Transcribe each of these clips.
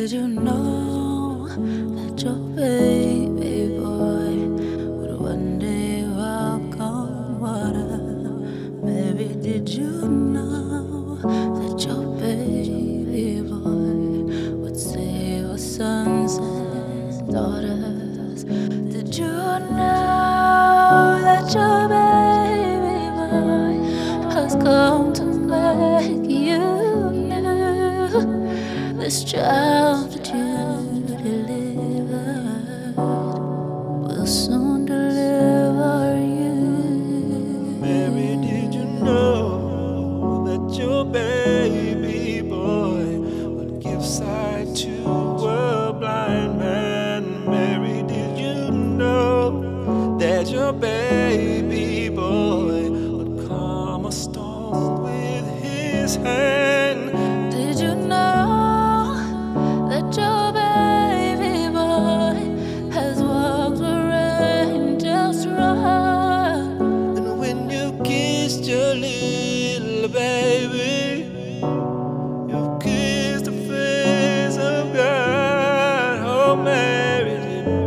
Did you know that your baby boy would one day walk on water? Baby, did you know that your baby boy would save our sons and daughters? Did you know that your baby boy has come to make you new? This child that you delivered will soon deliver you. Mary, did you know that your baby boy would give sight to a blind man? Mary, did you know that your baby boy would calm a storm with his hand? Did you know that your baby boy has walked where angels run? And when you kissed your little baby, you kissed the face of God. Oh, Mary, did you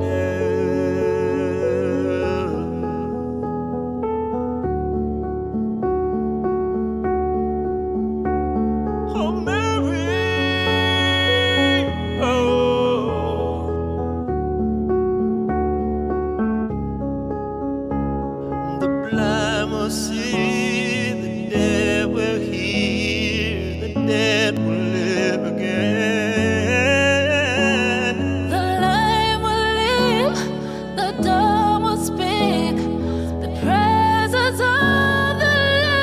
know? Oh, Mary, oh. The blind will see, the dead will hear, the dead will live again. The lame will live, the dumb will speak, the praises of the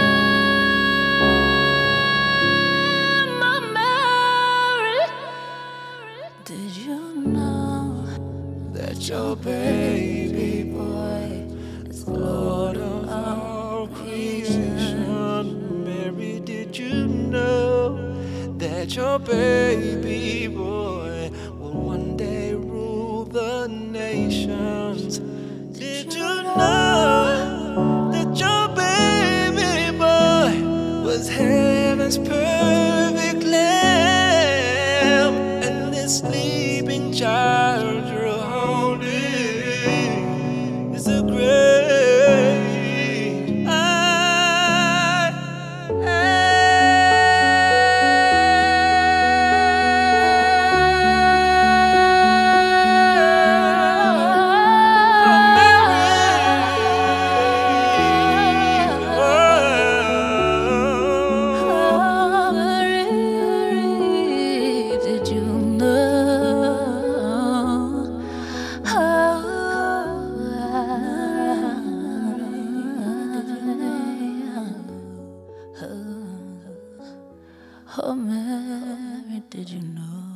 Lamb of Mary. Did you know That your baby boy is Lord of all creation? Mary, did you know that your baby boy will one day rule the nations? Did you know that your baby boy was heaven's perfect lamb? And this sleeping child you're holding is a great Did you know? Oh, Mary, did you know?